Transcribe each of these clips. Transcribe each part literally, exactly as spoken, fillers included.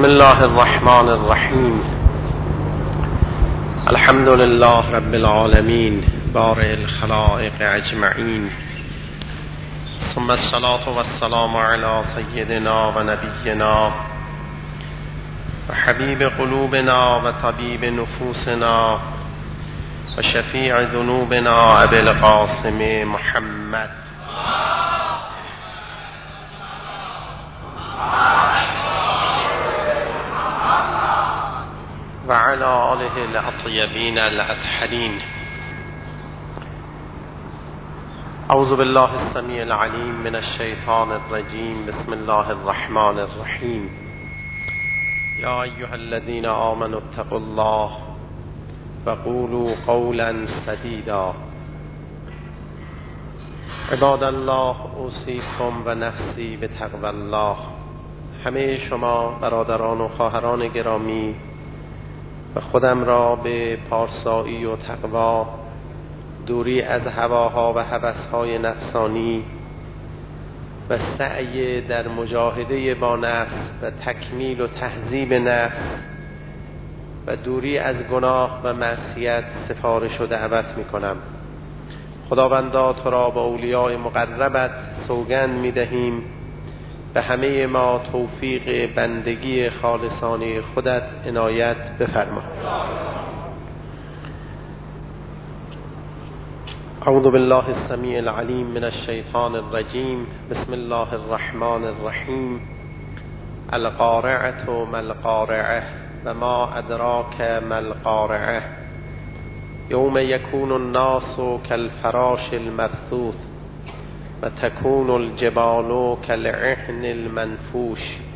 بسم الله الرحمن الرحیم. الحمد لله رب العالمین بارئ الخلائق اجمعین، ثم الصلاة والسلام علی سیدنا و نبینا و حبیب قلوبنا و طبیب نفوسنا و شفیع ذنوبنا ابی القاسم محمد و علی آله الاطیبین الاطهرین. اعوذ بالله السمیع العلیم من الشیطان الرجیم. بسم الله الرحمن الرحیم. یا ایها الذین آمنوا اتقوا الله و قولوا قولا سدیدا. عباد الله اوصیکم و نفسی بتقوی الله. همه شما برادران و خواهران گرامی و خودم را به پارسایی و تقوا، دوری از هواها و هوسهای نفسانی و سعی در مجاهده با نفس و تکمیل و تهذیب نفس و دوری از گناه و معصیت سفارش و دعوت می کنم. خداوندا تو را با اولیاء مقربت سوگند می دهیم به همه ما توفیق بندگی خالصانه خودت عنایت بفرما. اعوذ بالله السمیع العلیم من الشیطان الرجیم. بسم الله الرحمن الرحیم. القارعة ما القارعة و ما ادراک ما القارعة یوم یکون الناس کالفراش المبثوث و تکون الجبال کالعهن المنفوش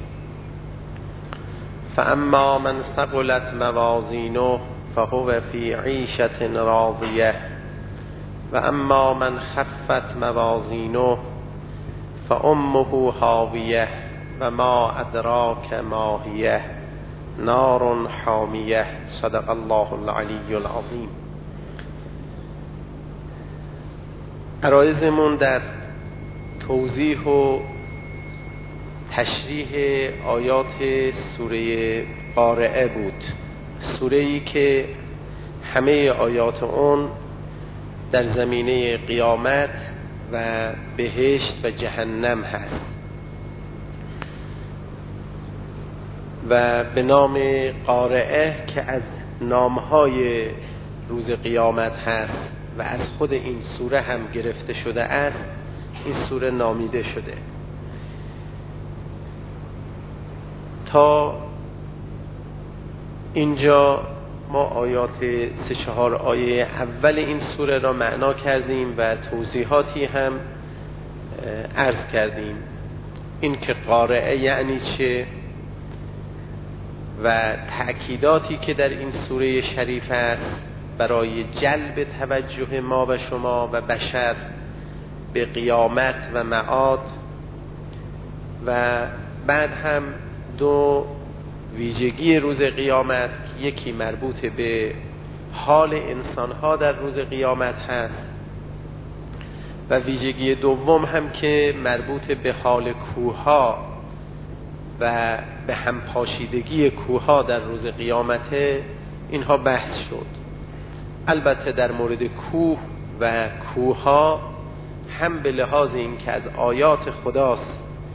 فاما من ثقلت موازینه فهو فی عیشة راضیة و اما من خفت موازینه فامه هاویة و ما ادراک ما هیه نار حامیة. صدق الله العلی العظیم. عرایضمون در توضیح و تشریح آیات سوره قارعه بود، سوره‌ای که همه آیات اون در زمینه قیامت و بهشت و جهنم هست و به نام قارعه که از نامهای روز قیامت هست و از خود این سوره هم گرفته شده است، این سوره نامیده شده. تا اینجا ما آیات سه چهار آیه اول این سوره را معنا کردیم و توضیحاتی هم عرض کردیم. این که قارعه یعنی چه و تأکیداتی که در این سوره شریف است برای جلب توجه ما و شما و بشر به قیامت و معاد، و بعد هم دو ویژگی روز قیامت، یکی مربوط به حال انسانها در روز قیامت هست و ویژگی دوم هم که مربوط به حال کوهها و به همپاشیدگی کوهها در روز قیامت، اینها بحث شد. البته در مورد کوه و کوهها هم به لحاظ این که از آیات خداست،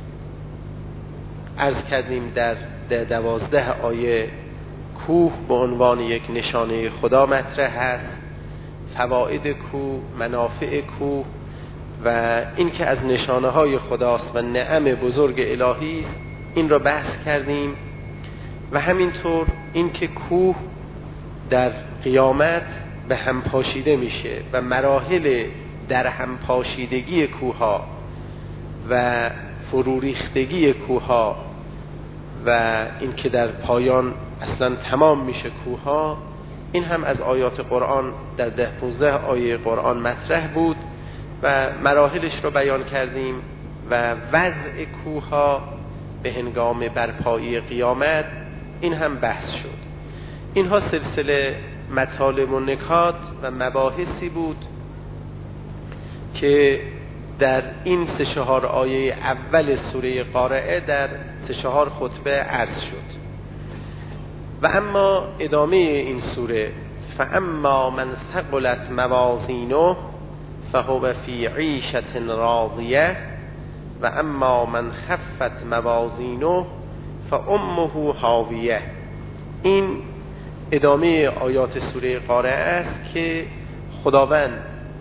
عرض کردیم در دوازده آیه کوه به عنوان یک نشانه خدا مطرح هست، فواید کوه، منافع کوه و این که از نشانه های خداست و نعم بزرگ الهی، این را بحث کردیم. و همینطور این که کوه در قیامت به هم پاشیده میشه و مراحل در هم پاشیدگی کوها و فروریختگی کوها و این که در پایان اصلا تمام میشه کوها، این هم از آیات قرآن در ده پونزده آیه قرآن مطرح بود و مراحلش رو بیان کردیم و وضع کوها به هنگام برپایی قیامت، این هم بحث شد. اینها سلسله مطالب و نکات و مباحثی بود که در این سه چهار آیه اول سوره قارعه در سه چهار خطبه عرض شد. و اما ادامه این سوره فاما من ثقلت موازینه فهو فی عیشة راضیه و اما من خفت موازینه فامه هاویه. این ادامه آیات سوره قارعه است که خداوند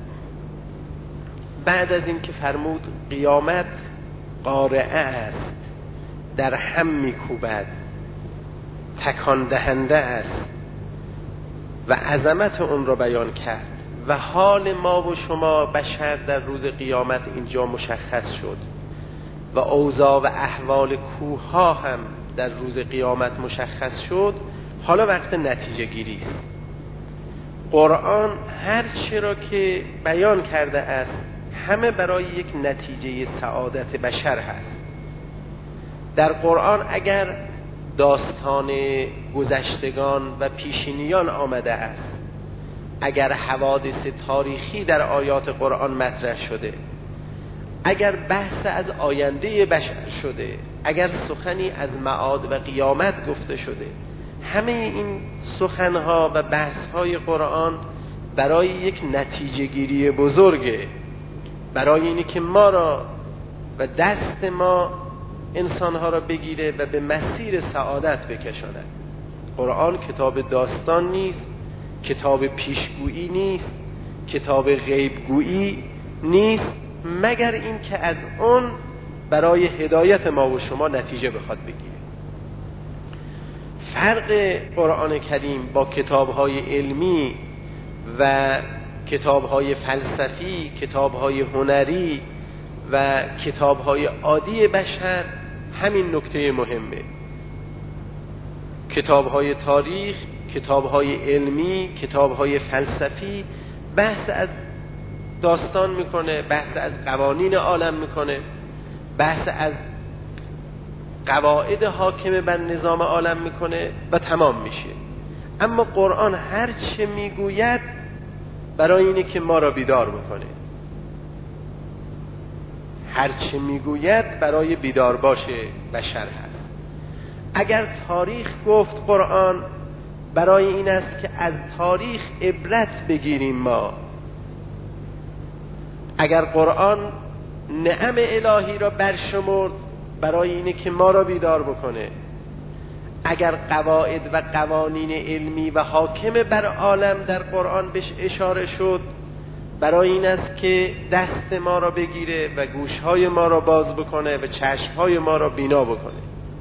بعد از این که فرمود قیامت قارعه است، در هم میکوبد، تکان دهنده است و عظمت اون را بیان کرد و حال ما و شما بشر در روز قیامت اینجا مشخص شد و اوضاع و احوال کوه ها هم در روز قیامت مشخص شد. حالا وقت نتیجه گیری است. قرآن هر چه را که بیان کرده است همه برای یک نتیجه سعادت بشر هست. در قرآن اگر داستان گذشتگان و پیشینیان آمده است، اگر حوادث تاریخی در آیات قرآن مطرح شده، اگر بحث از آینده بشر شده، اگر سخنی از معاد و قیامت گفته شده، همه این سخنها و بحثهای قرآن برای یک نتیجه گیری بزرگه، برای اینی که ما را و دست ما انسانها را بگیره و به مسیر سعادت بکشاند. قرآن کتاب داستان نیست، کتاب پیشگویی نیست، کتاب غیبگویی نیست، مگر این که از اون برای هدایت ما و شما نتیجه بخواد بگیره. فرق قرآن کریم با کتاب‌های علمی و کتاب‌های فلسفی، کتاب‌های هنری و کتاب‌های عادی بشر همین نکته مهمه. کتاب‌های تاریخ، کتاب‌های علمی، کتاب‌های فلسفی بحث از داستان میکنه، بحث از قوانین عالم میکنه، بحث از قواعد حاکم بر نظام عالم میکنه و تمام میشه. اما قرآن هر چه میگوید برای اینه که ما را بیدار بکنه، هر چه میگوید برای بیدار باشه بشر هست. اگر تاریخ گفت قرآن برای این است که از تاریخ عبرت بگیریم ما. اگر قرآن نعم الهی را برشمرد برای اینه که ما را بیدار بکنه. اگر قواعد و قوانین علمی و حاکم بر عالم در قرآن بهش اشاره شد برای این است که دست ما را بگیره و گوشهای ما را باز بکنه و چشمهای ما را بینا بکنه.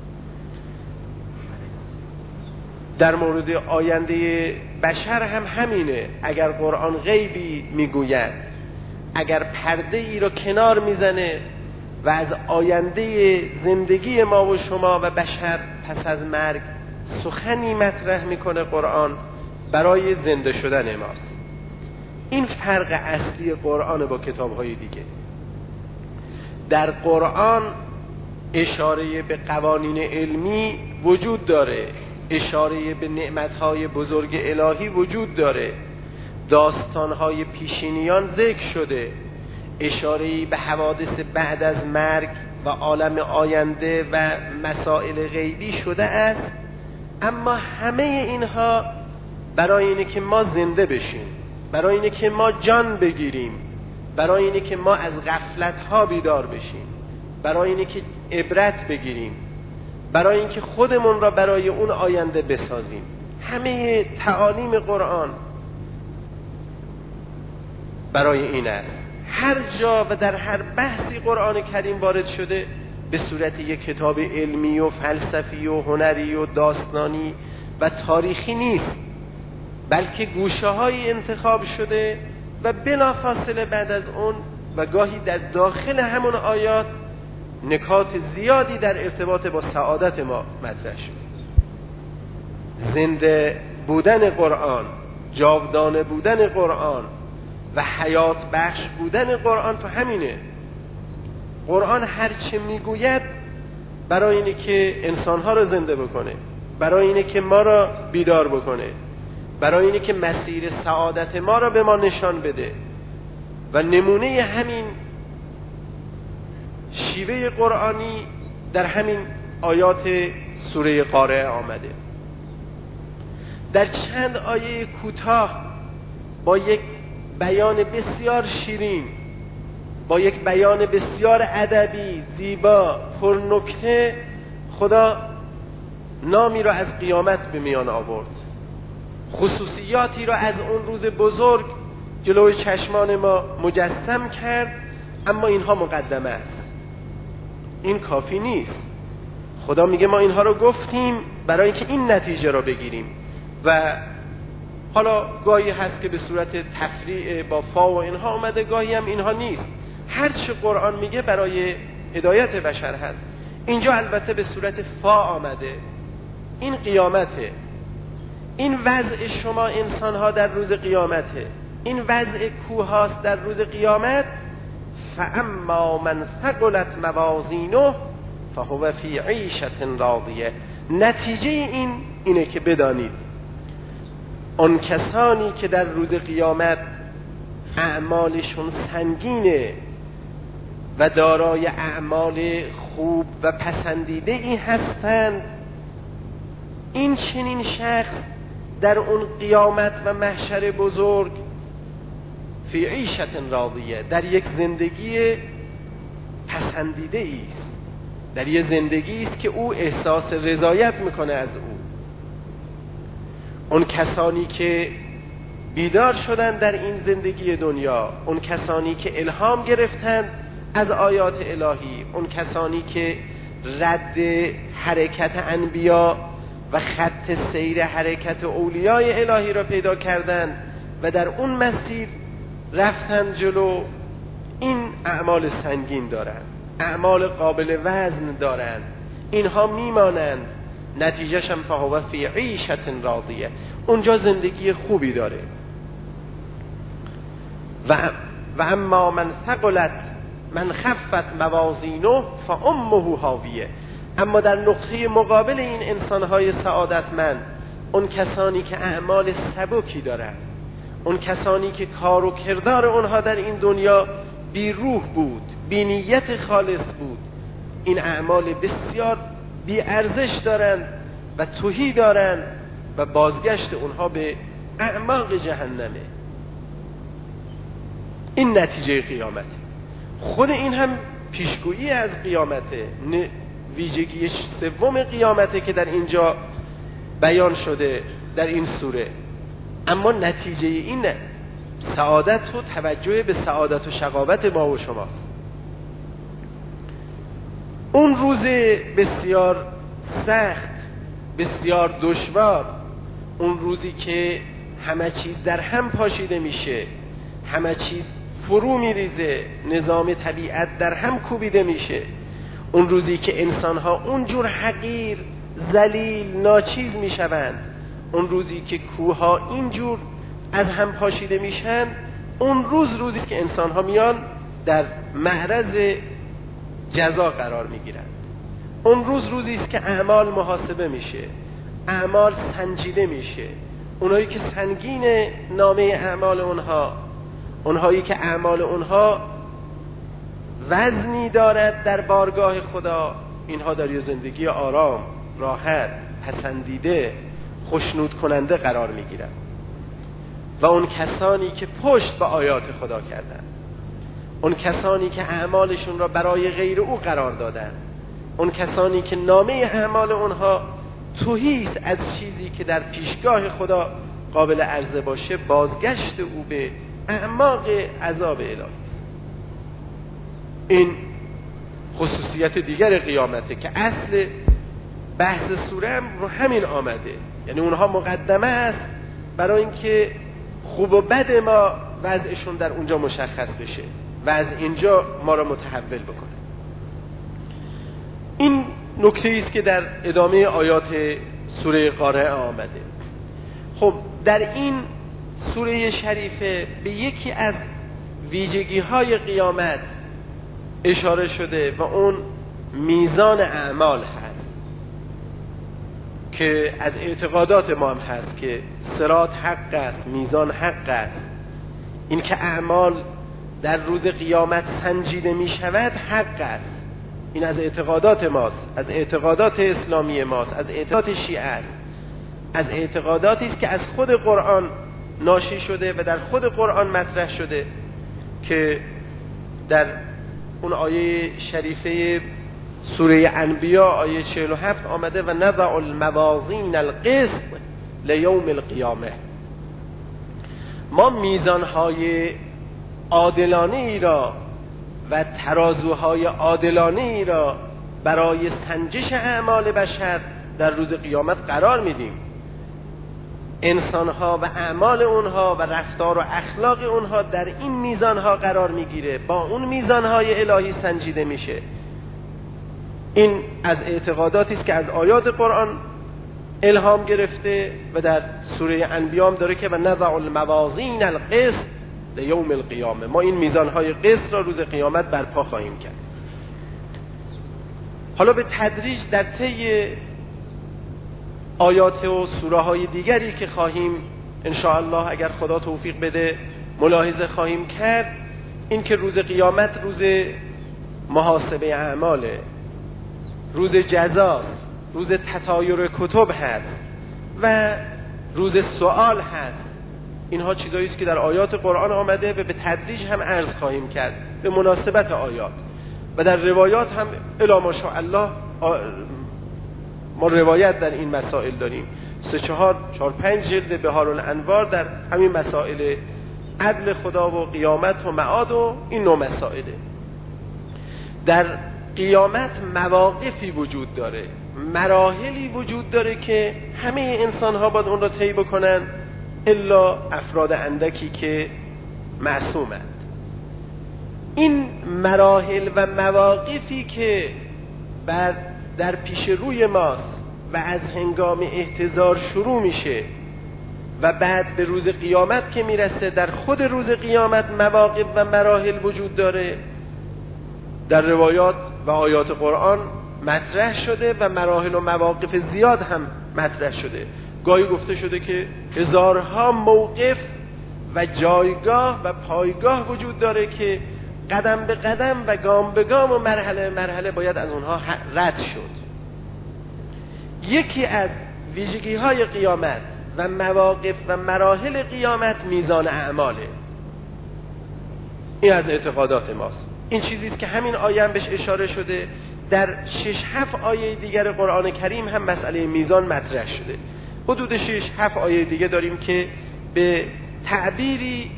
در مورد آینده بشر هم همینه. اگر قرآن غیبی میگوید، اگر پرده ای را کنار میزنه و از آینده زندگی ما و شما و بشر پس از مرگ سخنی مطرح میکنه قرآن برای زنده شدن ماست. این فرق اصلی قرآن با کتاب‌های دیگه. در قرآن اشاره به قوانین علمی وجود داره، اشاره به نعمت‌های بزرگ الهی وجود داره، داستان‌های پیشینیان ذکر شده، اشاره‌ای به حوادث بعد از مرگ و عالم آینده و مسائل غیبی شده است. اما همه اینها برای اینه که ما زنده بشیم، برای اینه که ما جان بگیریم، برای اینه که ما از غفلت‌ها بیدار بشیم، برای اینه که عبرت بگیریم، برای اینکه خودمون را برای اون آینده بسازیم. همه تعالیم قرآن برای این است. هر جا و در هر بحثی قرآن کریم وارد شده به صورت یک کتاب علمی و فلسفی و هنری و داستانی و تاریخی نیست، بلکه گوشه‌های انتخاب شده و بلافاصله بعد از اون و گاهی در داخل همون آیات نکات زیادی در ارتباط با سعادت ما مطرح شده. زنده بودن قرآن، جاودانه بودن قرآن و حیات بخش بودن قرآن تو همینه. قرآن هر چه میگوید برای اینه که انسانها رو زنده بکنه، برای اینه که ما را بیدار بکنه، برای اینه که مسیر سعادت ما را به ما نشان بده. و نمونه همین شیوه قرآنی در همین آیات سوره قارعه آمده. در چند آیه کوتاه با یک بیان بسیار شیرین، با یک بیان بسیار ادبی، زیبا، پرنکته، خدا نامی را از قیامت به میان آورد، خصوصیاتی را از اون روز بزرگ جلوی چشمان ما مجسم کرد. اما اینها مقدمه است، این کافی نیست. خدا میگه ما اینها رو گفتیم برای اینکه این نتیجه را بگیریم. و حالا گاهی هست که به صورت تفریع با فا و اینها اومده، گاهی هم اینها نیست. هر چه قرآن میگه برای هدایت بشر هست. اینجا البته به صورت فا آمده. این قیامته، این وضع شما انسان ها در روز قیامته، این وضع کوه هاست در روز قیامت. فاما من ثقلت موازینه فهو فی عیشة راضیه. نتیجه این اینه که بدانید آن کسانی که در روز قیامت اعمالشون سنگینه و دارای اعمال خوب و پسندیده ای هستند، این چنین شخص در اون قیامت و محشر بزرگ فی عیشة راضیه، در یک زندگی پسندیده است، در یک زندگی است که او احساس رضایت میکنه از او. اون کسانی که بیدار شدن در این زندگی دنیا، اون کسانی که الهام گرفتند از آیات الهی، اون کسانی که رد حرکت انبیا و خط سیر حرکت اولیای الهی را پیدا کردند و در اون مسیر رفتن جلو، این اعمال سنگین دارند، اعمال قابل وزن دارند، اینها میمانند. نتیجهش هم فهو فی عیشة راضیه، اونجا زندگی خوبی داره. و و اما من ثقلت من خفت موازینه فامه هاویه. اما در نقطه مقابل این انسانهای سعادتمند، اون کسانی که اعمال سبکی دارند، اون کسانی که کار و کردار اونها در این دنیا بی روح بود، بی نیت خالص بود، این اعمال بسیار بی ارزش دارند و تهی دارند و بازگشت اونها به اعماق جهنمه. این نتیجه قیامته. خود این هم پیشگویی از قیامته، ویژگی سوم قیامته که در اینجا بیان شده در این سوره. اما نتیجه این نه. سعادت و توجه به سعادت و شقاوت ما و شماست. اون روز بسیار سخت، بسیار دشوار، اون روزی که همه چیز در هم پاشیده میشه، همه چیز فرو میریزه، نظام طبیعت در هم کوبیده میشه، اون روزی که انسانها اونجور حقیر، ذلیل، ناچیز میشوند، اون روزی که کوهها اینجور از هم پاشیده میشن، اون روز روزی که انسانها میان در معرض جزا قرار میگیرند. اون روز روزی است که اعمال محاسبه میشه، اعمال سنجیده میشه. اونایی که سنگین نامه اعمال اونها، اونهایی که اعمال اونها وزنی دارد در بارگاه خدا، اینها در یه زندگی آرام، راحت، پسندیده، خوشنود کننده قرار میگیرند. و اون کسانی که پشت به آیات خدا کردند، اون کسانی که اعمالشون را برای غیر او قرار دادند، اون کسانی که نامه اعمال اونها تهی است از چیزی که در پیشگاه خدا قابل عرضه باشه، بازگشت او به اعماق عذاب الهی. این خصوصیت دیگر قیامته که اصل بحث سوره هم رو همین آمده. یعنی اونها مقدمه است برای اینکه خوب و بد ما وضعشون در اونجا مشخص بشه و از اینجا ما را متحول بکنه. این نکته است که در ادامه آیات سوره قارعه آمده. خب در این سوره شریفه به یکی از ویژگی های قیامت اشاره شده و اون میزان اعمال هست که از اعتقادات ما هم هست که صراط حق است، میزان حق است. این که اعمال در روز قیامت سنجیده می شود حق است. این از اعتقادات ماست، از اعتقادات اسلامی ماست، از اعتقادات شیعه است. از اعتقاداتی است که از خود قرآن ناشی شده و در خود قرآن مطرح شده که در اون آیه شریفه سوره انبیا آیه چهل و هفت آمده و نضع الموازین القسط لیوم القیامه. ما میزانهای عادلانه ای را و ترازوهای عادلانه ای را برای سنجش اعمال بشر در روز قیامت قرار میدیم. انسانها و اعمال اونها و رفتار و اخلاق اونها در این میزانها قرار میگیره، با اون میزانهای الهی سنجیده میشه. این از اعتقاداتی است که از آیات قرآن الهام گرفته و در سوره انبیا هم داره که و نضع الموازین القسط لیوم القیامه. ما این میزانهای قسط را روز قیامت برپا خواهیم کرد. حالا به تدریج در طی آیات و سوره های دیگری که خواهیم ان شاء الله اگر خدا توفیق بده ملاحظه خواهیم کرد، این که روز قیامت روز محاسبه اعماله، روز جزاست، روز تطایر کتب هست و روز سوال هست. اینها چیزایی است که در آیات قرآن آمده و به تدریج هم عرض خواهیم کرد به مناسبت آیات و در روایات هم الی ماشاءالله ما روایت در این مسائل داریم. سه چهار چهار پنج جلد بهار الانوار در همین مسائل عدل خدا و قیامت و معاد و این نوع مسائله. در قیامت مواقفی وجود داره، مراحلی وجود داره که همه انسان ها باید اون را طی بکنن الا افراد اندکی که معصومند. این مراحل و مواقفی که بعد در پیش روی ماست و از هنگام احتضار شروع میشه و بعد به روز قیامت که میرسه، در خود روز قیامت مواقف و مراحل وجود داره. در روایات و آیات قرآن مطرح شده و مراحل و مواقف زیاد هم مطرح شده. گاهی گفته شده که هزارها موقف و جایگاه و پایگاه وجود داره که قدم به قدم و گام به گام و مرحله مرحله باید از اونها رد شد. یکی از ویژگی های قیامت و مواقف و مراحل قیامت میزان اعماله. این از اعتقادات ماست. این چیزی است که همین آیه هم بهش اشاره شده. در شش هفت آیه دیگر قرآن کریم هم مسئله میزان مطرح شده. حدود شش هفت آیه دیگه داریم که به تعبیری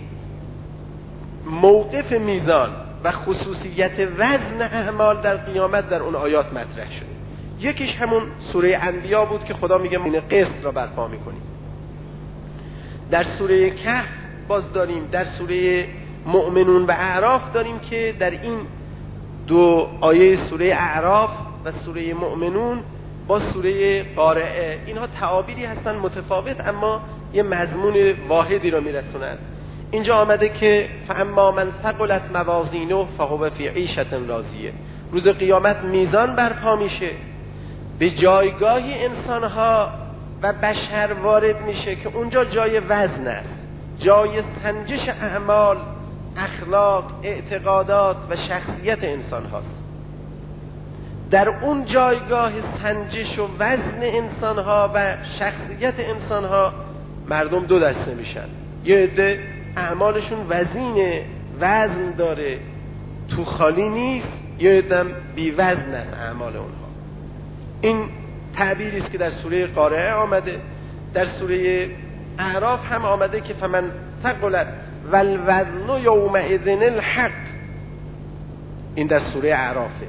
موقف میزان و خصوصیت وزن اعمال در قیامت در اون آیات مطرح شده. یکیش همون سوره انبیا بود که خدا میگه این قسط را برپا میکنیم. در سوره کهف باز داریم، در سوره مؤمنون و اعراف داریم که در این دو آیه سوره اعراف و سوره مؤمنون با سوره قارعه اینها تعابیری هستن متفاوت اما یه مضمون واحدی رو میرسونن. اینجا آمده که فاما من ثقلت موازینه فهو فی عیشة راضیه. روز قیامت میزان برپا میشه، به جایگاهی انسانها و بشر وارد میشه که اونجا جای وزن است، جای سنجش اعمال، اخلاق، اعتقادات و شخصیت انسان هاست. در اون جایگاه سنجش و وزن انسان ها و شخصیت انسان ها مردم دو دسته میشن. یه عده اعمالشون وزینه، وزن داره، تو خالی نیست، یه عده بی وزن است اعمال اونها. این تعبیری است که در سوره قارعه آمده. در سوره اعراف هم آمده که فمن ثقلت والوزن یومئذ الحق. این در سوره اعرافه.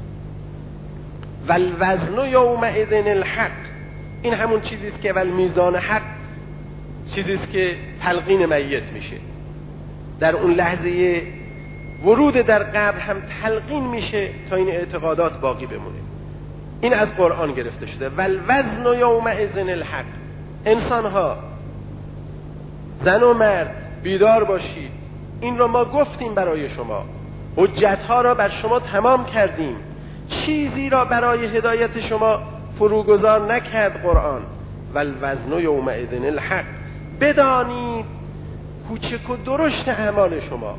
والوزن یومئذ الحق، این همون چیزی است که والمیزان حق، چیزی است که تلقین میت میشه. در اون لحظه ورود در قبر هم تلقین میشه تا این اعتقادات باقی بمونه. این از قرآن گرفته شده. والوزن یومئذ الحق. انسان ها، زن و مرد، بیدار باشید. این رو ما گفتیم برای شما، حجت ها را بر شما تمام کردیم، چیزی را برای هدایت شما فروگذار نکرد قرآن. والوزن یومئذ الحق. بدانید کوچک و درشت اعمال شما،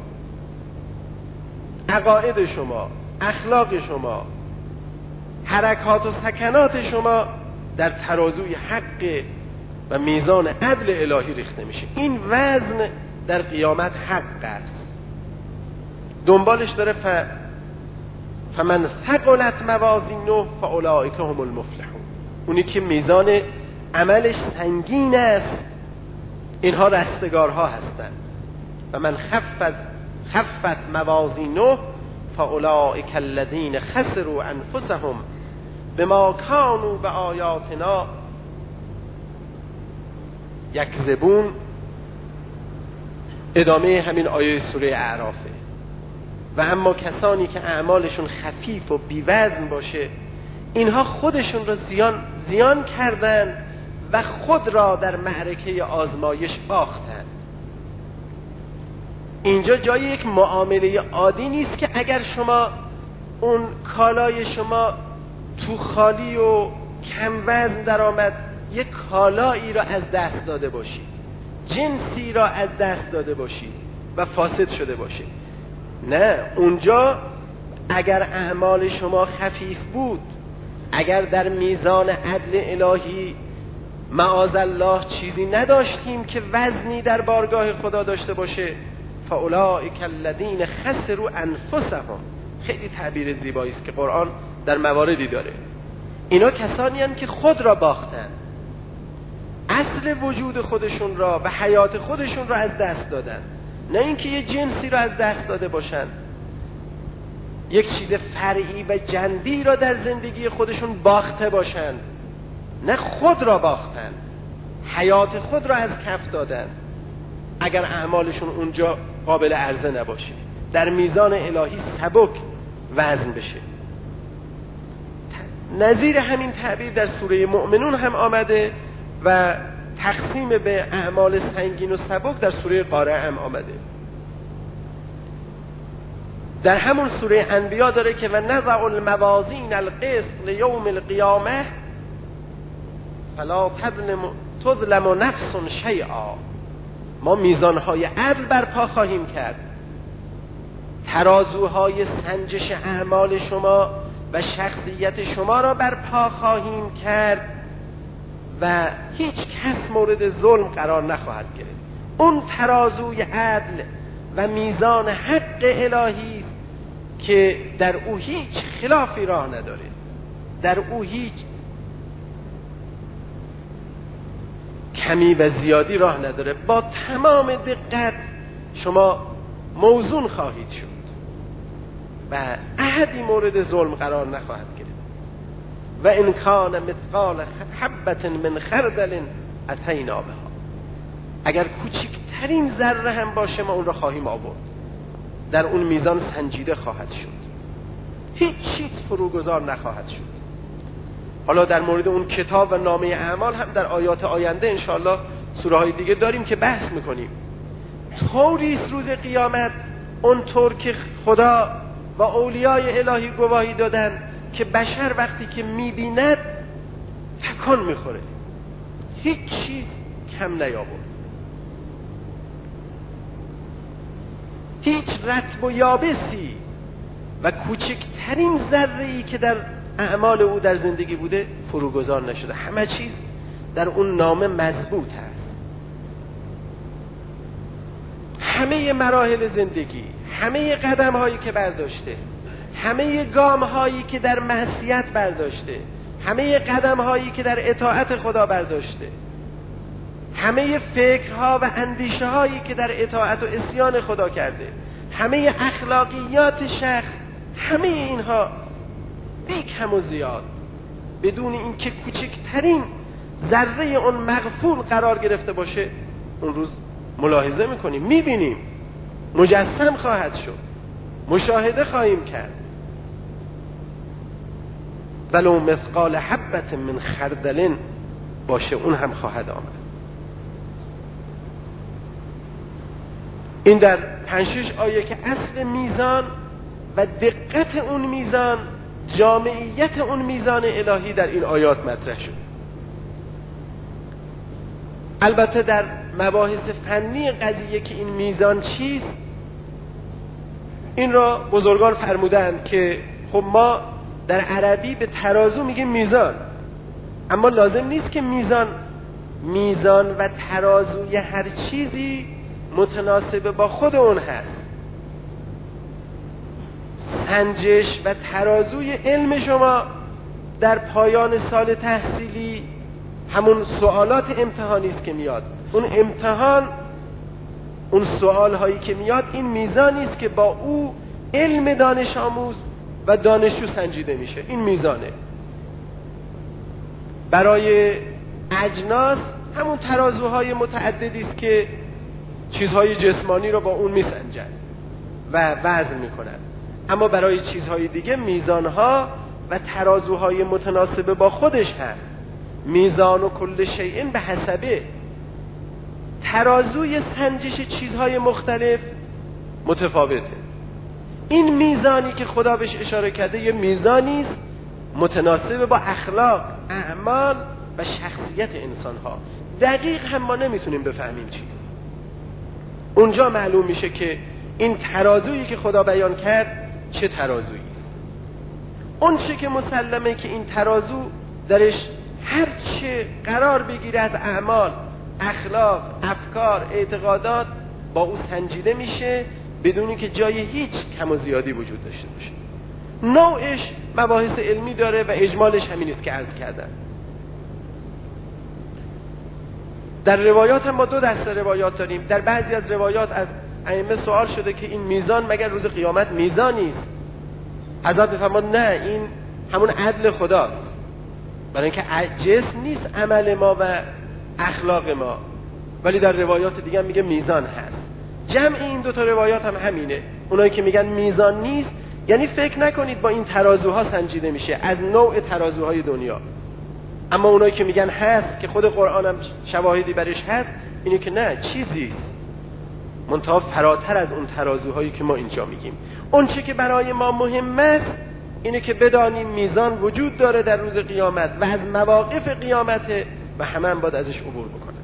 عقاید شما، اخلاق شما، حرکات و سکنات شما در ترازوی حق و میزان عدل الهی ریخته میشه. این وزن در قیامت حق است. دنبالش داره ف... فمن ثقلت موازینه فاولئک هم المفلحون. اونی که میزان عملش سنگین است اینها رستگارها هستند. و من خفت خفت موازینه فاولئک الذین خسروا انفسهم بما كانوا بآیاتنا یکذبون. ادامه همین آیه سوره اعرافه. و اما کسانی که اعمالشون خفیف و بی‌وزن باشه اینها خودشون را زیان زیان کردند و خود را در معرکه آزمایش باختند. اینجا جای یک معامله عادی نیست که اگر شما اون کالای شما تو خالی و کم وزن در آمد یک کالایی را از دست داده باشید، جنسی را از دست داده باشید و فاسد شده باشه. نه، اونجا اگر اعمال شما خفیف بود، اگر در میزان عدل الهی معاذالله چیزی نداشتیم که وزنی در بارگاه خدا داشته باشه، فاولئک الذین خسروا انفسهم. خیلی تعبیر زیبایی است که قرآن در مواردی داره. اینا کسانی هستند که خود را باختن، اصل وجود خودشون را و حیات خودشون را از دست دادن. نه اینکه یه جنسی را از دست داده باشن، یک چیز فرعی و جندی را در زندگی خودشون باخته باشند. نه، خود را باختن، حیات خود را از کف دادن. اگر اعمالشون اونجا قابل عرضه نباشه، در میزان الهی سبک وزن بشه. نظیر همین تعبیر در سوره مؤمنون هم آمده و تقسیم به اعمال سنگین و سبک در سوره قارعه هم آمده. در همون سوره انبیا داره که و نضع الموازین القسط لیوم القیامه فلا تظلم تظلم نفس شیئا. ما میزانهای عدل برپا خواهیم کرد، ترازوهای سنجش اعمال شما و شخصیت شما را برپا خواهیم کرد و هیچ کس مورد ظلم قرار نخواهد گرفت. اون ترازوی عدل و میزان حق الهی است که در او هیچ خلافی راه نداره، در او هیچ کمی و زیادی راه نداره. با تمام دقت شما موزون خواهید شد و احدی مورد ظلم قرار نخواهد گرفت. و ان کان مثقال حبة من خردل اتینا بها. اگر کوچکترین ذره هم باشه ما اون را خواهیم آورد، در اون میزان سنجیده خواهد شد، هیچ چیز فروگذار نخواهد شد. حالا در مورد اون کتاب و نامه اعمال هم در آیات آینده انشاءالله سوره های دیگه داریم که بحث میکنیم. طوری است روز قیامت اونطور که خدا و اولیای الهی گواهی دادن که بشر وقتی که میبیند تکان میخوره، هیچ چیز کم نیاورد، هیچ رطب و یابسی و کوچکترین ذره‌ای که در اعمال او در زندگی بوده فروگذار نشده. همه چیز در اون نامه مضبوط است. همه مراحل زندگی، همه قدم هایی که برداشته، همه گام هایی که در معصیت برداشته، همه قدم هایی که در اطاعت خدا برداشته، همه فکرها و اندیشه هایی که در اطاعت و عصیان خدا کرده، همه اخلاقیات شخص، همه اینها بی کم و زیاد بدون اینکه کوچکترین ذره اون مغفول قرار گرفته باشه اون روز ملاحظه میکنیم، میبینیم، مجسم خواهد شد، مشاهده خواهیم کرد. ولو مثقال حبة من خردل باشه اون هم خواهد آمد. این در پنج شش آیه که اصل میزان و دقت اون میزان، جامعیت اون میزان الهی در این آیات مطرح شد. البته در مباحث فنی قضیه که این میزان چیست، این را بزرگان فرمودند که خب ما در عربی به ترازو میگیم میزان، اما لازم نیست که میزان میزان و ترازوی هر چیزی متناسب با خود اون هست. سنجش و ترازوی علم شما در پایان سال تحصیلی همون سوالات امتحانی است که میاد. اون امتحان، اون سوال هایی که میاد، این میزانی است که با او علم دانش آموز و دانشجو سنجیده میشه. این میزانه. برای اجناس همون ترازوهای متعددی است که چیزهای جسمانی رو با اون میسنجن و وزن میکنن. اما برای چیزهای دیگه میزانها و ترازوهای متناسب با خودش هست. میزان و کل شیء به حسبه. ترازوی سنجش چیزهای مختلف متفاوته. این میزانی که خدا بهش اشاره کرده یه میزانی است متناسب با اخلاق، اعمال و شخصیت انسانها. دقیق هم ما نمیتونیم بفهمیم چی. اونجا معلوم میشه که این ترازویی که خدا بیان کرد چه ترازویی است. اون چه که مسلمه که این ترازو درش هر چه قرار بگیره از اعمال، اخلاق، افکار، اعتقادات با او سنجیده میشه بدونی که جای هیچ کم و زیادی وجود داشته باشه. نوعش مباحث علمی داره و اجمالش همین است که عرض کردم. در روایات هم ما دو دسته روایات داریم. در بعضی از روایات از ائمه سوال شده که این میزان مگر روز قیامت میزانی است؟ حضرت بفرماد نه، این همون عدل خداست. برای اینکه جسم نیست عمل ما و اخلاق ما. ولی در روایات دیگه میگه میزان هست. جمع این دو تا روایات هم همینه. اونایی که میگن میزان نیست یعنی فکر نکنید با این ترازوها سنجیده میشه، از نوع ترازوهای دنیا. اما اونایی که میگن هست، که خود قرآن هم شواهدی برش هست، اینه که نه، چیزی منتها فراتر از اون ترازوهایی که ما اینجا میگیم. اون چه که برای ما مهم است اینه که بدانیم میزان وجود داره در روز قیامت و از مواقف قیامته و همه هم باید ازش عبور بکنه.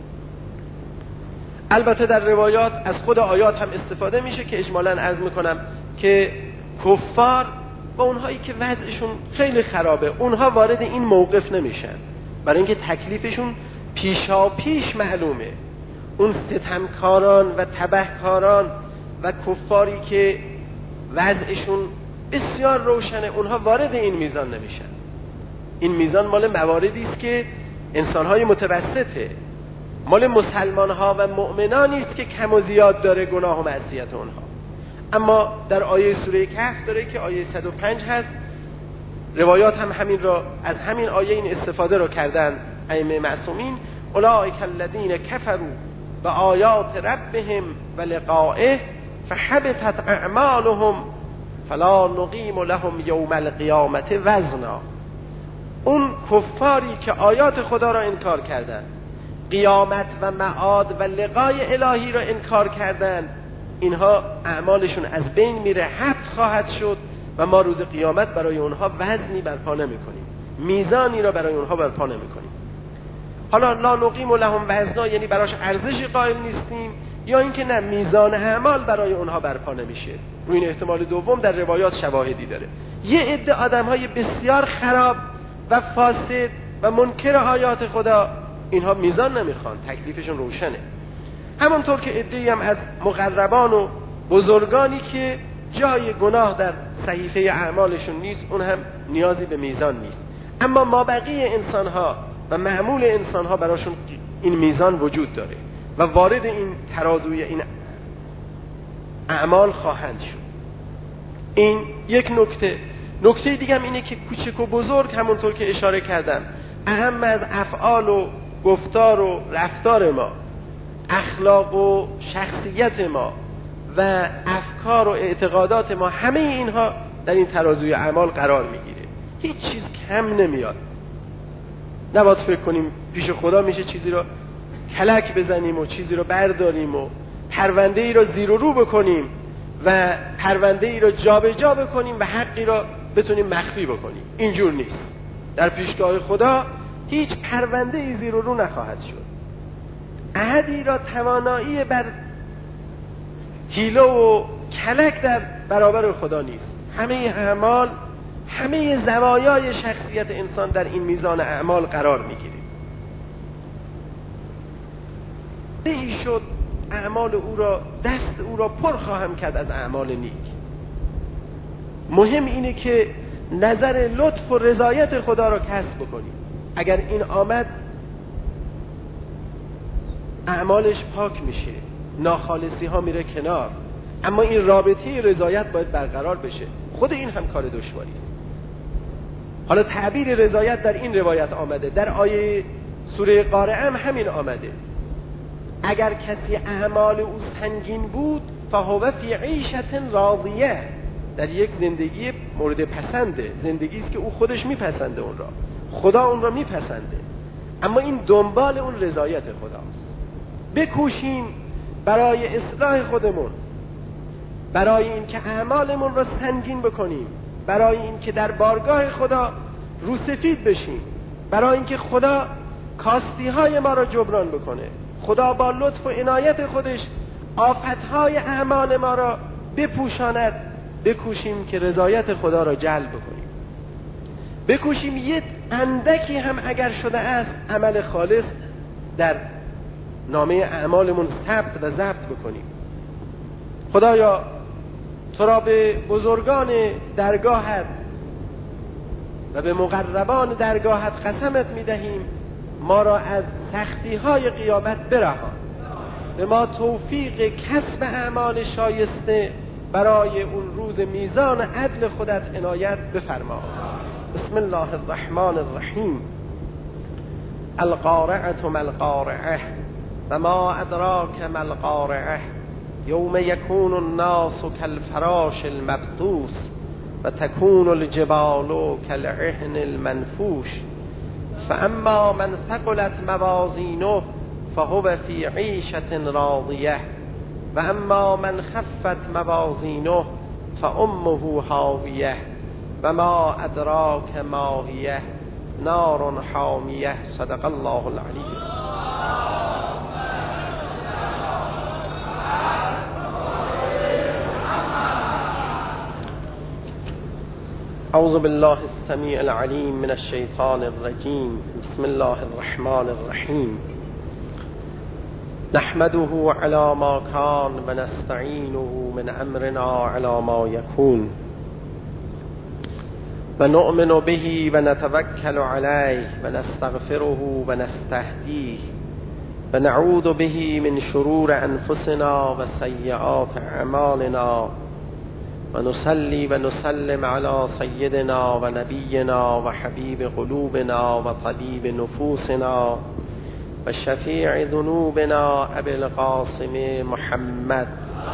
البته در روایات از خود آیات هم استفاده میشه که اجمالاً عرض میکنم که کفار و اونهایی که وضعشون خیلی خرابه اونها وارد این موقف نمیشن، برای اینکه تکلیفشون پیشا پیش معلومه. اون ستمکاران و تبهکاران و کفاری که وضعشون بسیار روشنه اونها وارد این میزان نمیشن. این میزان مال مواردی است که انسانهای متوسطه، مال مسلمانها و مؤمنانی است که کم و زیاد داره گناه و معصیت اونها. اما در آیه سوره کهف داره که آیه صد و پنج هست، روایات هم همین را از همین آیه این استفاده رو کردن ائمه معصومین. اولئک الذین کفروا بآیات ربهم و لقائه فحبطت اعمالهم فلا نقیم لهم یوم القیامت وزنا. اون کفاری که آیات خدا را انکار کردند، قیامت و معاد و لقای الهی را انکار کردند، اینها اعمالشون از بین میره، حبط خواهد شد و ما روز قیامت برای اونها وزنی برپا نمی کنیم، میزانی را برای اونها برپا نمی کنیم. حالا لا نقیم لهم وزنا یعنی براش ارزشی قائل نیستیم، یا اینکه نه، میزان اعمال برای اونها برپا نمیشه. روی این احتمال دوم در روایات شواهدی داره. یه عده آدم‌های بسیار خراب و فاسد و منکر آیات خدا، اینها میزان نمیخوان، تکلیفشون روشنه. همونطور که عده‌ای هم از مقربان و بزرگانی که جای گناه در صحیفه اعمالشون نیست، اون هم نیازی به میزان نیست. اما ما بقیه انسان‌ها و معمول انسان‌ها براشون این میزان وجود داره و وارد این ترازوی این اعمال خواهند شد. این یک نکته. نکته دیگه هم اینه که کوچک و بزرگ همونطور که اشاره کردم، اهم از افعال و گفتار و رفتار ما، اخلاق و شخصیت ما و افکار و اعتقادات ما، همه اینها در این ترازوی اعمال قرار میگیره. هیچ چیز کم نمیاد. نباید فکر کنیم پیش خدا میشه چیزی رو کلک بزنیم و چیزی رو برداریم و پرونده ای رو زیر و رو بکنیم و پرونده ای رو جا به جا بکنیم و حقی رو بتونیم مخفی بکنیم. اینجور نیست. در پیشگاه خدا هیچ پرونده ای زیر و رو نخواهد شد. احدی را توانایی بر حیله و کلک در برابر خدا نیست. همه اعمال، همه زوایای شخصیت انسان در این میزان اعمال قرار میگیره. بسته ای شد اعمال او را، دست او را پر خواهم کرد از اعمال نیک. مهم اینه که نظر لطف و رضایت خدا را کسب بکنیم. اگر این آمد اعمالش پاک میشه، ناخالصی ها میره کنار، اما این رابطه رضایت باید برقرار بشه. خود این هم کار دشواری. حالا تعبیر رضایت در این روایت آمده، در آیه سوره قارعه هم همین آمده. اگر کسی اعمال او سنگین بود فهو فی عیشة راضیه، در یک زندگی مورد پسنده، زندگی است که او خودش میپسنده، اون را خدا اون را میپسنده، اما این دنبال اون رضایت خداست. بکوشیم برای اصلاح خودمون، برای این که اعمالمون را سنگین بکنیم، برای این که در بارگاه خدا روسفید بشیم، برای این که خدا کاستی های ما را جبران بکنه، خدا با لطف و عنایت خودش آفتهای اعمال ما را بپوشاند. بکوشیم که رضایت خدا را جلب بکنیم، بکوشیم یه اندکی هم اگر شده است عمل خالص در نامه اعمالمون ثبت و ضبط بکنیم. خدایا تو را به بزرگان درگاهت و به مقربان درگاهت قسمت میدهیم ما را از سختی های قیامت برهان، به ما توفیق کسب اعمال شایسته برای اون روز میزان عدل خودت عنایت بفرما. بسم الله الرحمن الرحیم. القارعة ما القارعة و ما ادراک ما القارعة یوم یکون الناس کالفراش المبثوث و تکون الجبال کالعهن المنفوش فاما من ثقلت موازینه فهو فی عیشة راضیه و اما من خفت موازینه فامه هاویه و ما ادراک ما هیه نار حامیه. صدق الله العلی. اعوذ بالله السمیع العلیم من الشیطان الرجیم. بسم الله الرحمن الرحیم. نحمده على ما كان و نستعینه من امرنا على ما يكون و نؤمن به و نتوکل علیه و نستغفره و نستهدیه و نعوذ به من شرور انفسنا و سیئات اعمالنا و نصلی و نسلم علی سیدنا و نبینا و حبیب قلوبنا و طبیب نفوسنا و شفیع ذنوبنا ابی القاسم محمد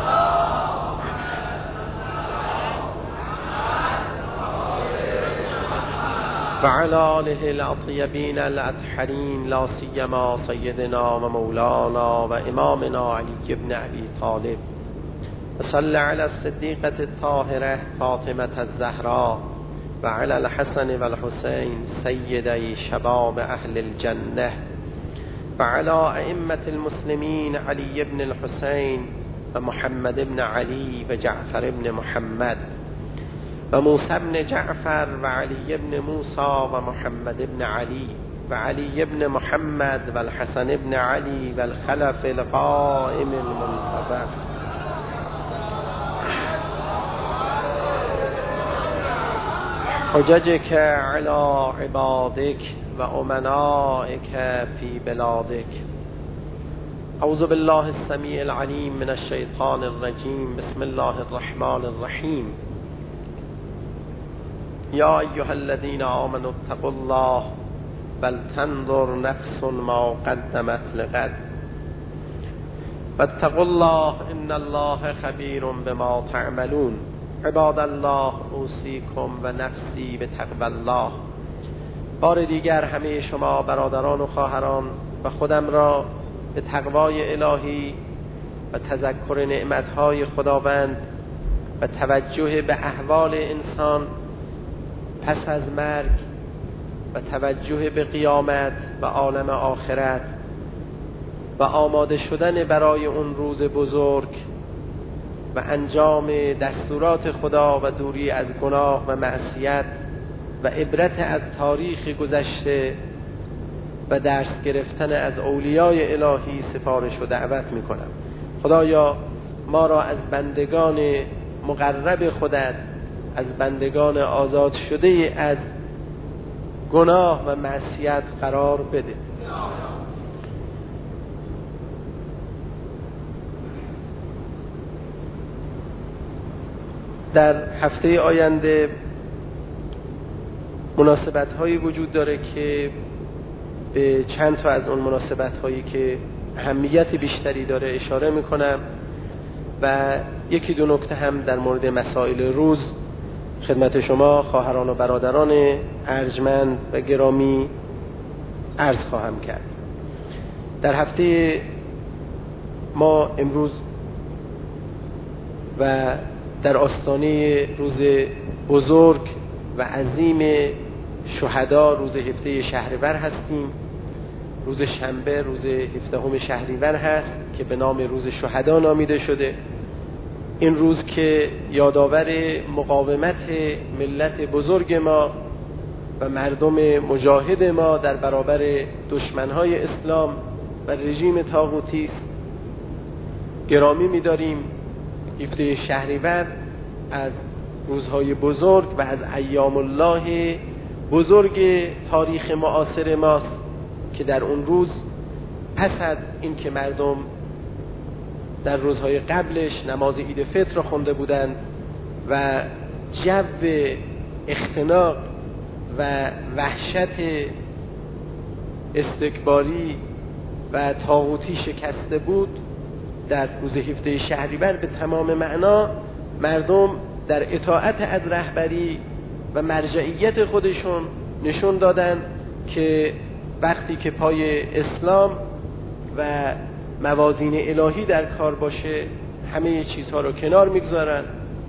و علی آله الاطیبین الاطهرین لا سیما سیدنا و مولانا و امامنا علی بن ابی طالب و صلی علی الصدیقة الطاهرة فاطمة الزهراء و علی الحسن و الحسین سیدی شباب اهل الجنه و علی ائمة المسلمین علی بن الحسین و محمد بن علی و جعفر بن محمد و موسی بن جعفر و علی بن موسی و محمد بن علی و علی بن محمد و الحسن بن علی و الخلف القائم المنتظر حججك على عبادك و امنائك في بلادك. اعوذ بالله السمیع العلیم من الشیطان الرجیم. بسم الله الرحمن الرحیم. یا ایها الذین آمنوا اتقوا الله ولتنظر نفس ما قدمت لغد واتقوا الله ان الله خبیر بما تعملون. عباد الله اوصیکم و نفسی بتقوی الله. بار دیگر همه شما برادران و خواهران و خودم را به تقوای الهی و تذکر نعمتهای خداوند و توجه به احوال انسان پس از مرگ و توجه به قیامت و عالم آخرت و آماده شدن برای اون روز بزرگ و انجام دستورات خدا و دوری از گناه و معصیت و عبرت از تاریخ گذشته و درس گرفتن از اولیای الهی سفارش و دعوت میکنم. خدایا ما را از بندگان مقرب خودت، از بندگان آزاد شده از گناه و معصیت قرار بده. در هفته آینده مناسبت هایی وجود داره که به چند تا از اون مناسبت هایی که اهمیت بیشتری داره اشاره میکنم و یکی دو نکته هم در مورد مسائل روز خدمت شما خواهران و برادران ارجمند و گرامی عرض خواهم کرد. در هفته ما امروز و در آستانه روز بزرگ و عظیم شهدا، روز هفده شهریور هستیم. روز شنبه روز هفدهم شهریور هست که به نام روز شهدا نامیده شده. این روز که یادآور مقاومت ملت بزرگ ما و مردم مجاهد ما در برابر دشمنهای اسلام و رژیم طاغوتی است گرامی می‌داریم. هفده شهریور از روزهای بزرگ و از ایام الله بزرگ تاریخ معاصر ماست که در اون روز پس از این که مردم در روزهای قبلش نماز عید فطر را خونده بودند و جو اختناق و وحشت استکباری و طاغوتی شکسته بود، در روز هفده شهریور به تمام معنا مردم در اطاعت از رهبری و مرجعیت خودشون نشون دادن که وقتی که پای اسلام و موازین الهی در کار باشه همه چیزها رو کنار میگذارن.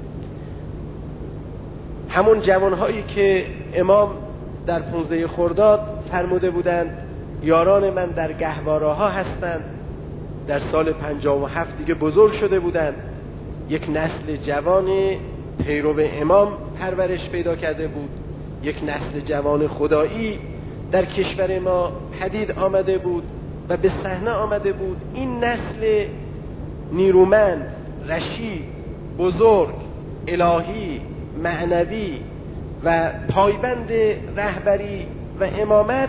همون جوانهایی که امام در پانزده خرداد فرموده بودند یاران من در گهواره ها هستند، در سال پنجاه و هفت دیگه بزرگ شده بودند. یک نسل جوان پیرو امام پرورش پیدا کرده بود. یک نسل جوان خدایی در کشور ما پدید آمده بود و به صحنه آمده بود. این نسل نیرومند، رشید، بزرگ، الهی، معنوی و پایبند رهبری و امامت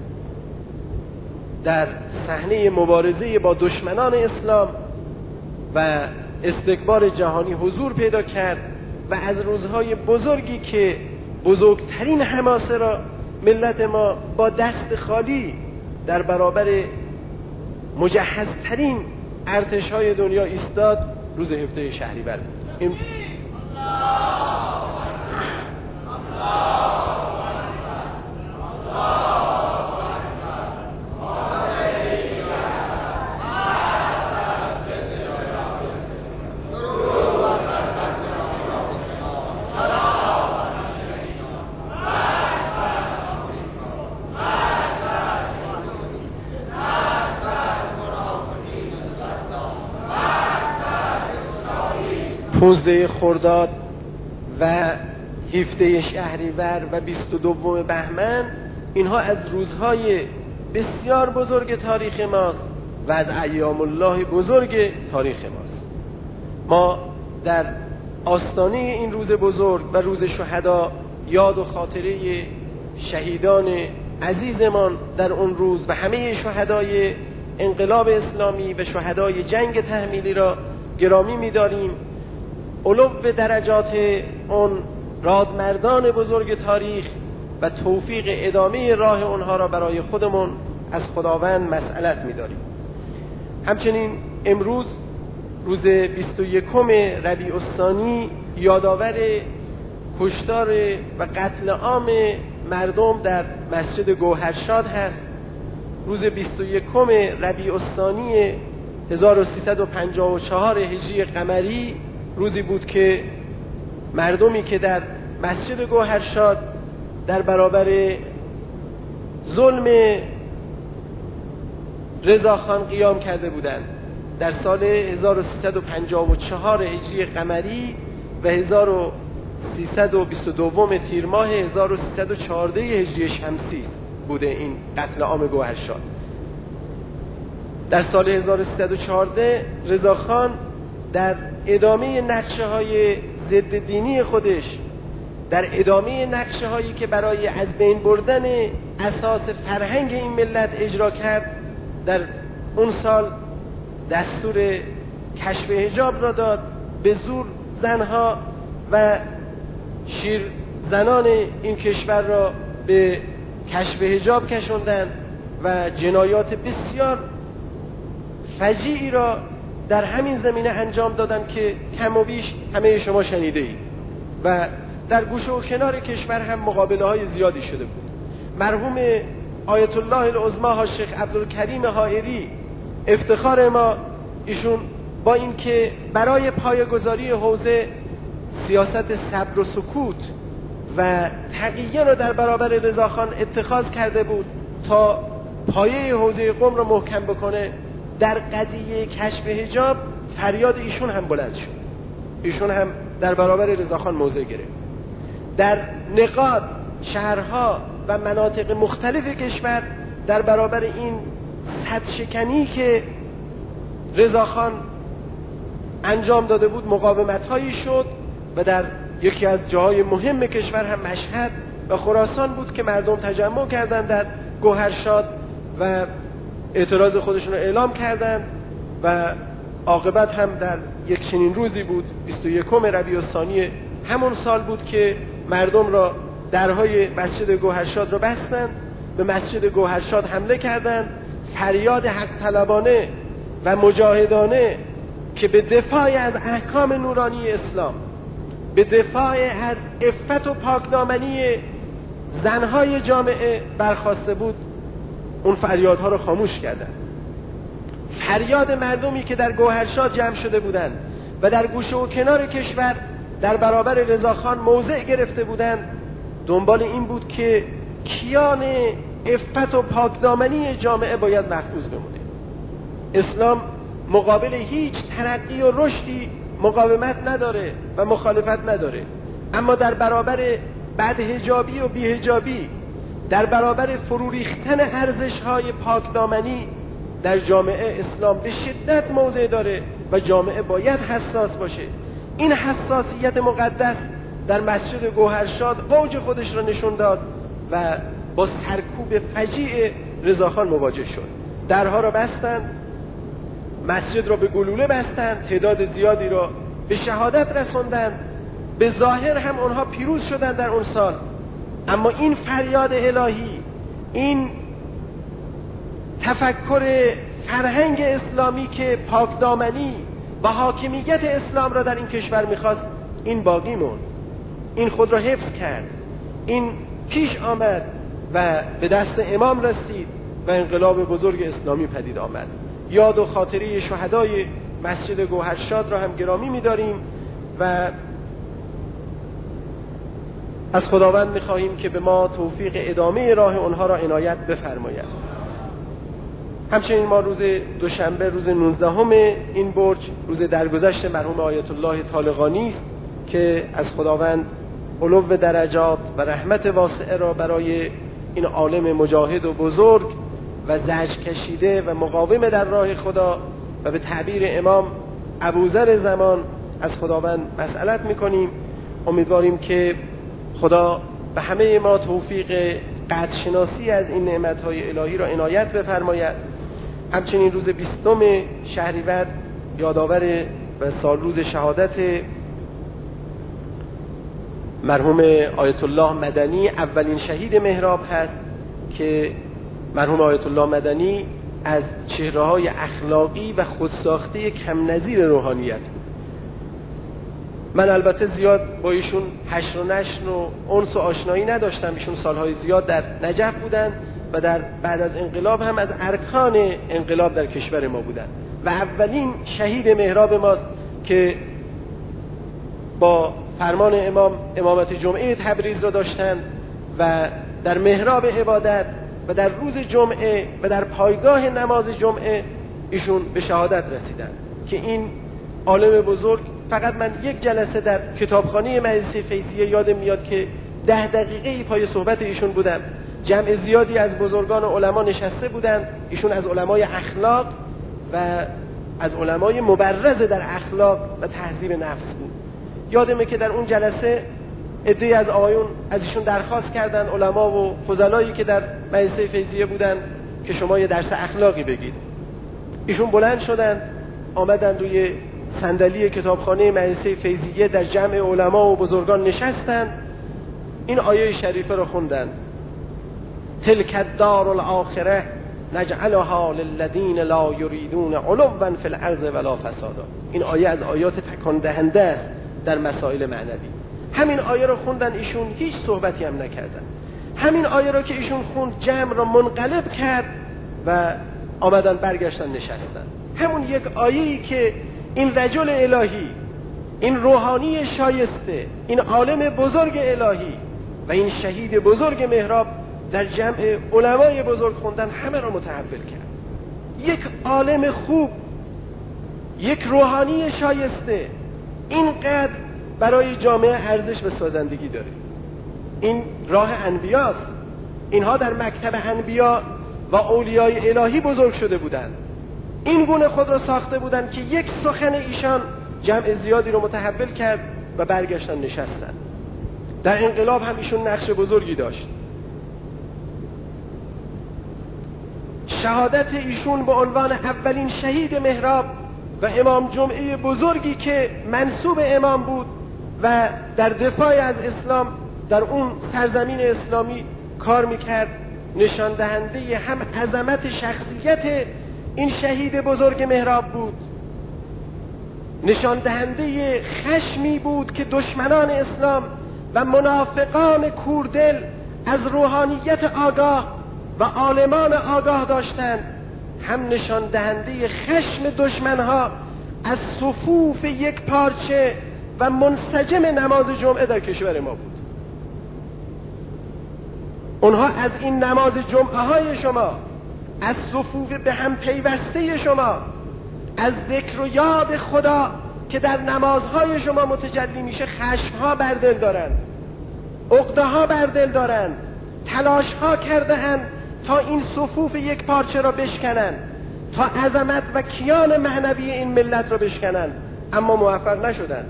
در صحنه مبارزه با دشمنان اسلام و استکبار جهانی حضور پیدا کرد و از روزهای بزرگی که بزرگترین حماسه را ملت ما با دست خالی در برابر مجهزترین ارتش‌های دنیا ایستاد، روز هفده شهریور بود. این پانزده خرداد و هفده شهریور و بیست و دوم بهمن، اینها از روزهای بسیار بزرگ تاریخ ماست و از ایام الله بزرگ تاریخ ماست. ما در آستانه این روز بزرگ و روز شهدا یاد و خاطره شهیدان عزیزمان در اون روز و همه شهدای انقلاب اسلامی و شهدای جنگ تحمیلی را گرامی می‌داریم. علو درجات اون رادمردان بزرگ تاریخ و توفیق ادامه راه اونها را برای خودمون از خداوند مسئلت می‌داریم. همچنین امروز روز بیست و یکم ربیع الثانی یادآور کشتار و قتل عام مردم در مسجد گوهرشاد هست. روز بیست و یکم ربیع الثانی هزار و سیصد و پنجاه و چهار هجری قمری روزی بود که مردمی که در مسجد گوهرشاد در برابر ظلم رضاخان قیام کرده بودند. در سال هزار و سیصد و پنجاه و چهار هجری قمری و هزار و سیصد و بیست و دو تیر ماه هزار و سیصد و چهارده هجری شمسی بوده این قتل عام گوهرشاد. در سال هزار و سیصد و چهارده رضاخان در ادامه نقشه های ضد دینی خودش، در ادامه نقشه هایی که برای از بین بردن اساس فرهنگ این ملت اجرا کرد، در اون سال دستور کشف حجاب را داد. به زور زنها و شیر زنان این کشور را به کشف حجاب کشوندند و جنایات بسیار فجیعی را در همین زمینه انجام دادند که کم و بیش همه شما شنیده اید و در گوشه و کنار کشور هم مقابله های زیادی شده بود. مرحوم آیت الله العظما شیخ عبدالکریم حائری افتخار ما، ایشون با اینکه برای پایه‌گذاری حوزه سیاست صبر و سکوت و تقیه را در برابر رضاخان اتخاذ کرده بود تا پایه حوزه قم را محکم بکنه، در قضیه کشف حجاب فریاد ایشون هم بلند شد. ایشون هم در برابر رضاخان موضع گرفت. در نقاط شهرها و مناطق مختلف کشور در برابر این سدشکنی که رضاخان انجام داده بود مقاومت هایی شد و در یکی از جاهای مهم کشور هم مشهد و خراسان بود که مردم تجمع کردند در گوهرشاد و اعتراض خودشون رو اعلام کردند و عاقبت هم در یک چنین روزی بود، بیست و یکم ربیع الثانی همون سال بود که مردم را درهای مسجد گوهرشاد را بستند، به مسجد گوهرشاد حمله کردند. فریاد حق طلبانه و مجاهدانه که به دفاع از احکام نورانی اسلام، به دفاع از عفت و پاکدامنی زنهای جامعه برخاسته بود، اون فریادها رو خاموش کردند. فریاد مردمی که در گوهرشاد جمع شده بودند و در گوشه و کنار کشور در برابر رضاخان موضع گرفته بودند دنبال این بود که کیان عفت و پاکدامنی جامعه باید محفوظ بمونه. اسلام مقابل هیچ ترقی و رشدی مقاومت نداره و مخالفت نداره، اما در برابر بدحجابی و بیحجابی، در برابر فرو ریختن ارزش‌های پاکدامنی در جامعه اسلام به شدت موضع داره و جامعه باید حساس باشه. این حساسیت مقدس در مسجد گوهرشاد اوج خودش را نشون داد و با سرکوب فجیع رضاخان مواجه شد. درها را بستند، مسجد را به گلوله بستند، تعداد زیادی را به شهادت رساندند. به ظاهر هم آنها پیروز شدند در اون سال، اما این فریاد الهی، این تفکر فرهنگ اسلامی که پاکدامنی و حاکمیت اسلام را در این کشور میخواست، این باقی موند، این خود را حفظ کرد، این پیش آمد و به دست امام رسید و انقلاب بزرگ اسلامی پدید آمد. یاد و خاطره شهدای مسجد گوهرشاد را هم گرامی می‌داریم و از خداوند می‌خواهیم که به ما توفیق ادامه راه آنها را عنایت بفرماید. همچنین ما روز دوشنبه، روز نوزدهم این برج، روز درگذشت مرحوم آیت الله طالقانی است که از خداوند علو درجات و رحمت واسعه را برای این عالم مجاهد و بزرگ و زجر کشیده و مقاوم در راه خدا و به تعبیر امام ابوذر زمان از خداوند مسئلت میکنیم. امیدواریم که خدا به همه ما توفیق قدرشناسی از این نعمتهای الهی را عنایت بفرماید. همچنین روز بیستم شهریور یادآور و سال روز شهادت مرحوم آیت الله مدنی، اولین شهید محراب هست که مرحوم آیت الله مدنی از چهره‌های اخلاقی و خودساخته کم نظیر روحانیت بود. من البته زیاد با ایشون حشر و نشر و انس و آشنایی نداشتم. ایشون سالهای زیاد در نجف بودند و در بعد از انقلاب هم از ارکان انقلاب در کشور ما بودند و اولین شهید محراب ماست که با فرمان امام امامت جمعه تبریز را داشتند و در محراب عبادت و در روز جمعه و در پایگاه نماز جمعه ایشون به شهادت رسیدند که این عالم بزرگ، فقط من یک جلسه در کتابخانه مجلس فیضیه یادم میاد که ده دقیقه پای صحبت ایشون بودم جمع زیادی از بزرگان علما نشسته بودند. ایشون از علمای اخلاق و از علمای مبرز در اخلاق و تهذیب نفس بود. یادمه که در اون جلسه عده‌ای از آقایون از ایشون درخواست کردن، علما و فضلایی که در مدرسه فیضیه بودن، که شما یه درس اخلاقی بگید. ایشون بلند شدن، آمدن روی صندلی کتابخانه مدرسه فیضیه در جمع علما و بزرگان نشستن، این آیه شریفه رو خوندن: تلک الدار الاخره نجعلها للذین لا یریدون علوا فی الارض ولا فسادا. این آیه از آیات تکان دهنده است در مسائل معنوی. همین آیه رو خوندن ایشون، هیچ صحبتی هم نکردن. همین آیه رو که ایشون خوند جمع رو منقلب کرد و آمدن برگشتن نشستن. همون یک آیه‌ای که این رجل الهی، این روحانی شایسته، این عالم بزرگ الهی و این شهید بزرگ محراب در جمع علمای بزرگ خوندن، همه را متحول کرد. یک عالم خوب، یک روحانی شایسته اینقدر برای جامعه ارزش و سازندگی داره. این راه انبیاست. اینها در مکتب انبیا و اولیای الهی بزرگ شده بودند. این گونه خود را ساخته بودند که یک سخن ایشان جمع زیادی رو متحول کرد و برگشتن نشستن. در انقلاب هم ایشون نقش بزرگی داشت. شهادت ایشون به عنوان اولین شهید محراب و امام جمعه بزرگی که منسوب امام بود و در دفاع از اسلام در اون سرزمین اسلامی کار میکرد، نشان دهنده هم عظمت شخصیت این شهید بزرگ محراب بود، نشان دهنده خشمی بود که دشمنان اسلام و منافقان کوردل از روحانیت آگاه و عالمان آگاه داشتند، هم نشان دهنده خشم دشمنها از صفوف یک پارچه و منسجم نماز جمعه در کشور ما بود. اونها از این نماز جمعه های شما، از صفوف به هم پیوسته شما، از ذکر و یاد خدا که در نمازهای شما متجلی میشه، خشمها بر دل دارند، عقده‌ها بر دل دارند، تلاشها کرده اند تا این صفوف یک پارچه را بشکنند، تا عظمت و کیان معنوی این ملت را بشکنند، اما موفق نشدند.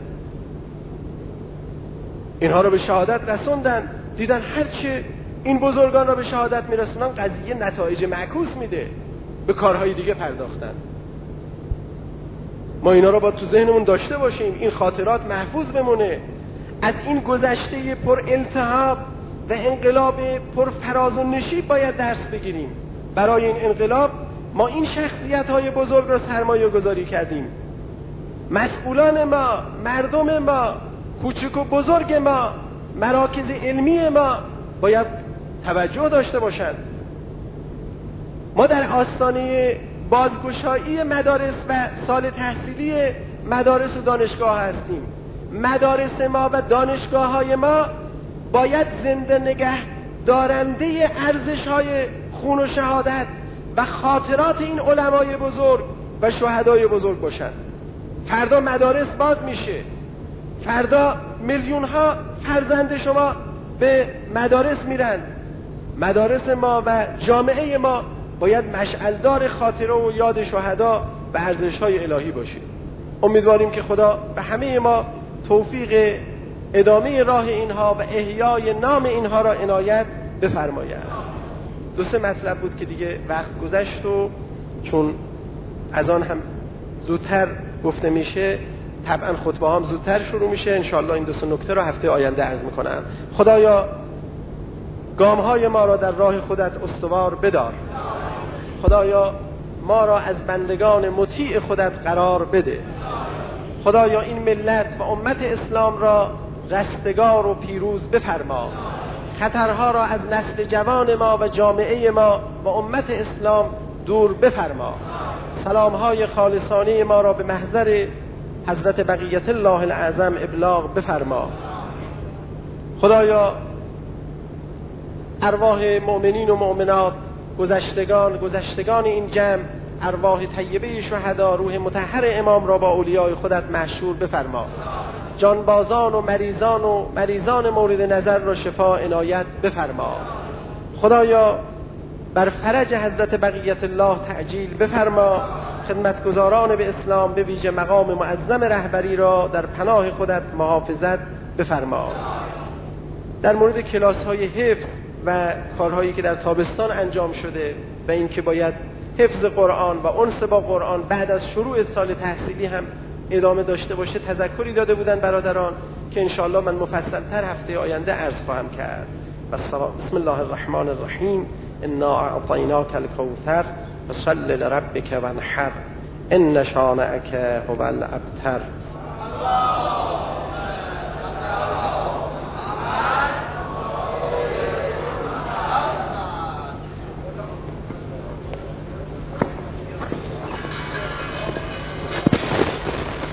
اینها را به شهادت رسوندن، دیدن هرچه این بزرگان را به شهادت میرسونن قضیه نتایج معکوس میده، به کارهای دیگه پرداختن. ما اینا را با تو ذهنمون داشته باشیم، این خاطرات محفوظ بمونه. از این گذشته پر التهاب و انقلاب پر فراز و نشیب باید درس بگیریم. برای این انقلاب ما این شخصیت های بزرگ را سرمایه گذاری کردیم. مسئولان ما، مردم ما، کوچک و بزرگ ما، مراکز علمی ما باید توجه داشته باشند. ما در آستانه بازگشایی مدارس و سال تحصیلی مدارس و دانشگاه هستیم. مدارس ما و دانشگاه های ما باید زنده نگه دارنده ارزش های خون و شهادت و خاطرات این علمای بزرگ و شهدای بزرگ باشند. فردا مدارس باز میشه، فردا میلیون ها فرزند شما به مدارس میرن. مدارس ما و جامعه ما باید مشعلدار خاطره و یاد شهدا و ارزش‌های الهی باشه. امیدواریم که خدا به همه ما توفیق ادامه راه اینها و احیای نام اینها را عنایت بفرماید. دو سه مطلب بود که دیگه وقت گذشت و چون از آن هم زودتر گفته میشه، طبعا خطبه هم زودتر شروع میشه. انشاءالله این دو سه نکته را هفته آینده عرض میکنم. خدایا گامهای ما را در راه خودت استوار بدار. خدایا ما را از بندگان مطیع خودت قرار بده. خدایا این ملت و امت اسلام را رستگار و پیروز بفرما. خطرها را از نسل جوان ما و جامعه ما و امت اسلام دور بفرما. سلامهای خالصانه ما را به محضر حضرت بقیت الله الاعظم ابلاغ بفرما. خدایا ارواح مؤمنین و مؤمنات، گذشتگان گذشتگان این جمع، ارواح طیبه شهدا، روح مطهر امام را با اولیای خودت محشور بفرما. جانبازان و مریضان و مریضان مورد نظر را شفا عنایت بفرما. خدایا بر فرج حضرت بقیت الله تعجیل بفرما، خدمتگزاران به اسلام به ویژه مقام معظم رهبری را در پناه خودت محافظت بفرما. در مورد کلاس های حفظ و کارهایی که در تابستان انجام شده و اینکه باید حفظ قرآن و انس با قرآن بعد از شروع سال تحصیلی هم ادامه داشته باشه تذکری داده بودن برادران که انشاءالله من مفصلتر هفته آینده عرض خواهم کرد. بسم الله الرحمن الرحیم. انا اعطیناک الکوثر فصل لربک وانحر ان شانئک هو الابتر.